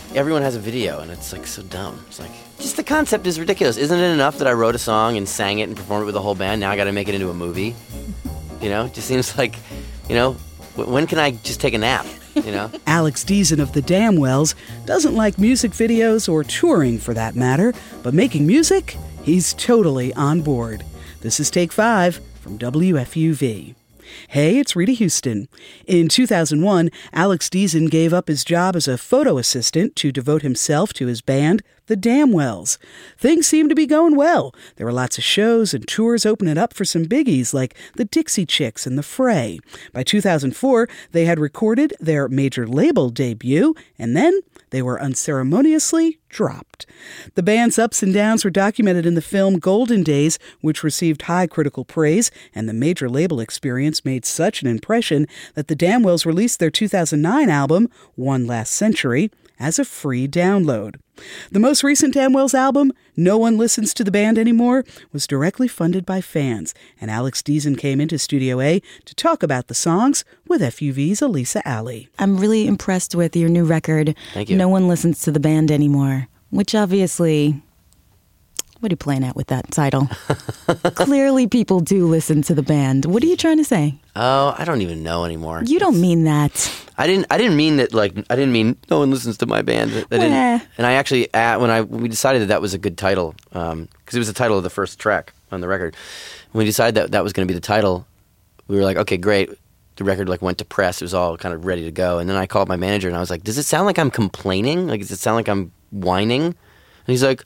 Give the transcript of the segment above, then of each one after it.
everyone has a video, and it's like so dumb. It's like, just the concept is ridiculous. Isn't it enough that I wrote a song and sang it and performed it with the whole band? Now I got to make it into a movie. You know, it just seems like, you know, when can I just take a nap? You know? Alex Deason of the Damnwells doesn't like music videos or touring for that matter, but making music, he's totally on board. This is Take 5 from WFUV. Hey, it's Rita Houston. In 2001, Alex Deason gave up his job as a photo assistant to devote himself to his band, the Damnwells. Things seemed to be going well. There were lots of shows and tours opening up for some biggies like the Dixie Chicks and the Fray. By 2004, they had recorded their major label debut, and then they were unceremoniously dropped. The band's ups and downs were documented in the film Golden Days, which received high critical praise, and the major label experience made such an impression that the Damnwells released their 2009 album, One Last Century, as a free download. The most recent Damnwells album, No One Listens to the Band Anymore, was directly funded by fans, and Alex Deason came into Studio A to talk about the songs with FUV's Elisa Alley. I'm really impressed with your new record, Thank you. No One Listens to the Band Anymore, which obviously... What are you playing at with that title? Clearly people do listen to the band. What are you trying to say? Oh, I don't even know anymore. You don't mean that. I didn't mean that. Like, I didn't mean no one listens to my band. And I actually, when we decided that was a good title, because it was the title of the first track on the record. When we decided that was going to be the title, we were like, okay, great. The record went to press. It was all kind of ready to go. And then I called my manager and I was like, does it sound like I'm complaining? Like, does it sound like I'm whining? And he's like,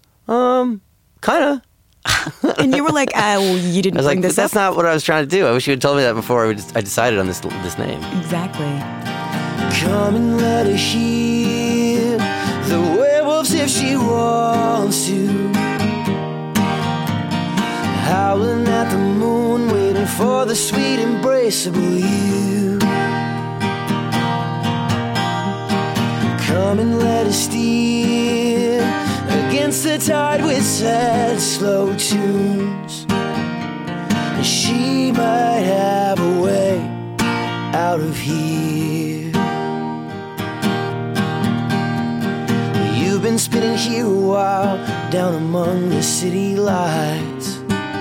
kind of. And you were like, well, you didn't bring this up. That's not what I was trying to do. I wish you had told me that before I decided on this name. Exactly. Come and let her hear the werewolves if she wants to. Howling at the moon, waiting for the sweet embrace of you. Come and let her steer against the tide with sad, slow tunes. And she might have a way out of here. You've been spinning here a while, down among the city lights.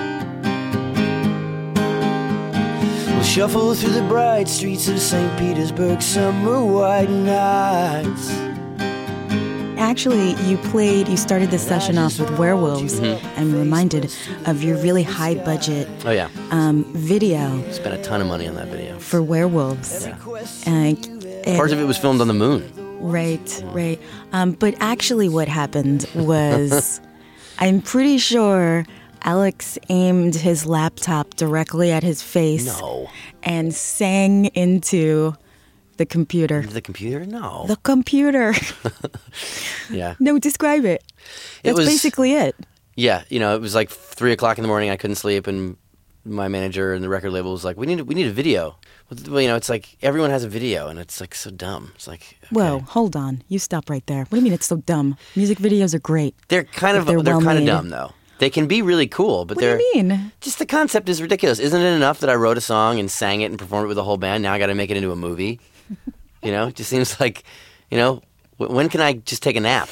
We'll shuffle through the bright streets of St. Petersburg, summer white nights. Actually, you started this session off with Werewolves, and reminded of your really high-budget video. Spent a ton of money on that video. For Werewolves. Yeah. Part of it was filmed on the moon. Right. But actually what happened was, I'm pretty sure Alex aimed his laptop directly at his face and sang into... The computer. The computer? No. The computer. Yeah. No, describe it. That's basically it. Yeah, it was like 3 o'clock in the morning. I couldn't sleep, and my manager and the record label was like, "We need a video." Well, it's like everyone has a video, and it's like so dumb. It's like, okay. Whoa, hold on, you stop right there. What do you mean it's so dumb? Music videos are great. They're kind of dumb though. They can be really cool, but what do you mean? Just the concept is ridiculous. Isn't it enough that I wrote a song and sang it and performed it with the whole band? Now I got to make it into a movie. It just seems like, when can I just take a nap?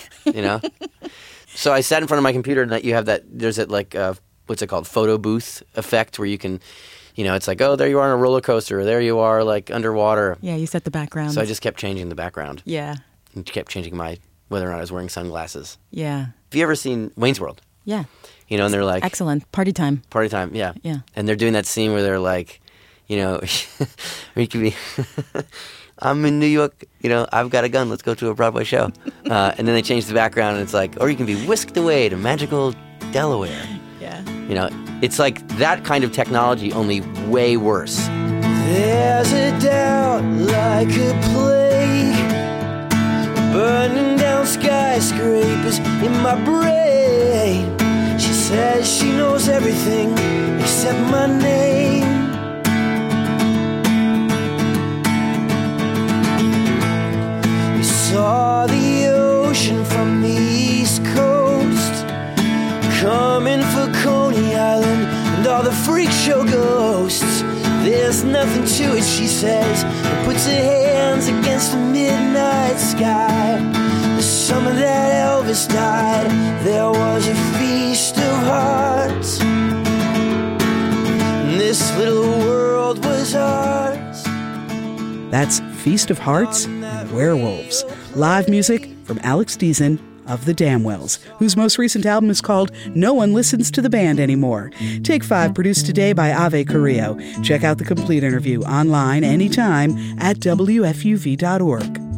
So I sat in front of my computer, and you have there's that what's it called, photo booth effect, where you can, it's like, oh, there you are on a roller coaster, or there you are like underwater. Yeah, you set the background. So I just kept changing the background. Yeah. And kept changing whether or not I was wearing sunglasses. Yeah. Have you ever seen Wayne's World? Yeah. And they're like... Excellent. Party time. Party time, yeah. Yeah. And they're doing that scene where they're like, or you could be... I'm in New York, I've got a gun, let's go to a Broadway show. And then they change the background, and it's like, or you can be whisked away to magical Delaware. Yeah. It's like that kind of technology, only way worse. There's a doubt like a plague, burning down skyscrapers in my brain. She says she knows everything except my name. Saw the ocean from the East Coast, coming for Coney Island and all the freak show ghosts. There's nothing to it, she says, and puts her hands against the midnight sky. The summer Elvis died, there was a feast of hearts. And this little world was ours. That's Feast of Hearts and Werewolves. Live music from Alex Deason of the Damwells, whose most recent album is called No One Listens to the Band Anymore. Take 5, produced today by Ave Carrillo. Check out the complete interview online anytime at WFUV.org.